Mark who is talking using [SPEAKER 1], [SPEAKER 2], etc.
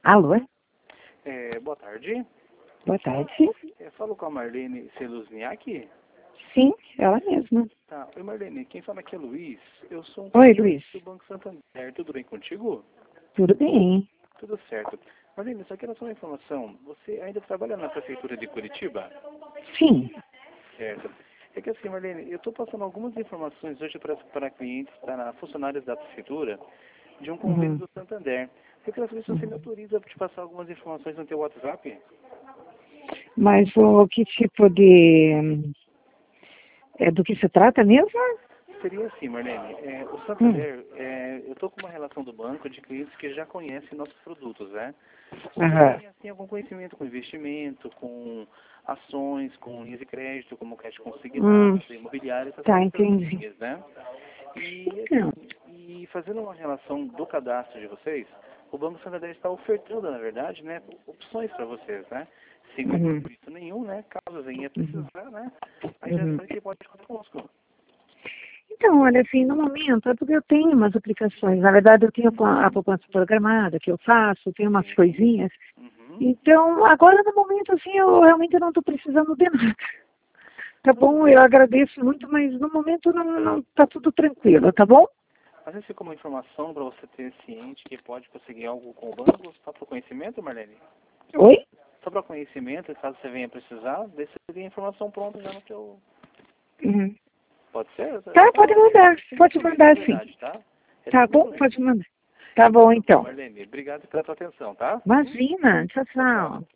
[SPEAKER 1] Alô?
[SPEAKER 2] Boa tarde.
[SPEAKER 1] Boa tarde.
[SPEAKER 2] Falo com a Marlene Seluzniak.
[SPEAKER 1] Sim, ela mesma.
[SPEAKER 2] Tá. Oi, Marlene. Quem fala aqui é Luiz. Eu sou um
[SPEAKER 1] Oi, Luiz.
[SPEAKER 2] do Banco Santander. Tudo bem contigo?
[SPEAKER 1] Tudo bem?
[SPEAKER 2] Tudo certo. Marlene, só quero só uma informação. Você ainda trabalha na Prefeitura de Curitiba?
[SPEAKER 1] Sim.
[SPEAKER 2] Certo. É que assim, Marlene, eu estou passando algumas informações hoje para clientes, para funcionários da Prefeitura, de um convênio do Santander. Eu quero saber se você me autoriza para te passar algumas informações no teu WhatsApp.
[SPEAKER 1] Mas que tipo de... do que se trata mesmo?
[SPEAKER 2] Seria assim, Marlene, o Santander, eu estou com uma relação do banco de clientes que já conhecem nossos produtos, né?
[SPEAKER 1] Aham.
[SPEAKER 2] Tem assim, algum conhecimento com investimento, com ações, com linhas de crédito, como crédito consignado, imobiliário, essas
[SPEAKER 1] Tá,
[SPEAKER 2] coisas,
[SPEAKER 1] entendi.
[SPEAKER 2] né? E,
[SPEAKER 1] Então,
[SPEAKER 2] e fazendo uma relação do cadastro de vocês, o Banco Santander está ofertando, na verdade, né, opções para vocês, né? Sem compromisso nenhum, né? Caso venha precisar, né? Aí já sabe que pode contar conosco.
[SPEAKER 1] Então, olha, assim, no momento, é porque eu tenho umas aplicações. Na verdade, eu tenho a poupança programada que eu faço, tenho umas coisinhas. Então, agora, no momento, assim, eu realmente não estou precisando de nada. Tá bom? Eu agradeço muito, mas no momento não tá tudo tranquilo, tá bom?
[SPEAKER 2] Às vezes fica uma informação para você ter ciente que pode conseguir algo com o banco, só para conhecimento, Marlene?
[SPEAKER 1] Oi?
[SPEAKER 2] Só para conhecimento, caso você venha precisar, deixa a informação pronta já no teu... Pode ser?
[SPEAKER 1] Tá, pode mandar. Pode mandar, sim.
[SPEAKER 2] Verdade, tá?
[SPEAKER 1] Tá bom? Pode mandar. Tá bom, então.
[SPEAKER 2] Marlene, obrigado pela tua atenção, tá?
[SPEAKER 1] Imagina. Tchau, tchau.